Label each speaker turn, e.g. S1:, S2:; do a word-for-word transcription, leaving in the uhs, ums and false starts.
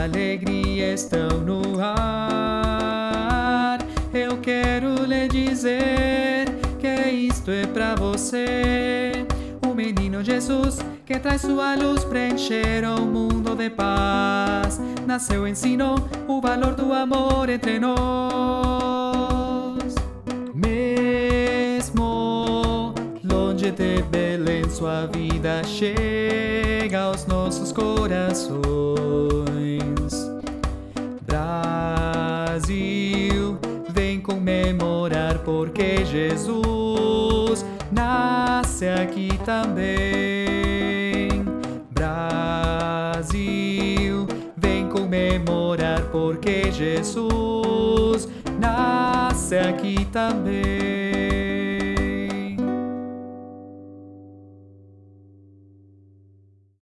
S1: alegria estão no ar. Eu quero lhe dizer que isto é pra você. O menino Jesus que traz sua luz preencher o mundo de paz. Nasceu, ensinou o valor do amor entre nós. Mesmo longe de Belém, sua vida chega aos nossos corações. Brasil, vem comemorar porque Jesus nasce aqui também. Brasil, vem comemorar porque Jesus nasce aqui também.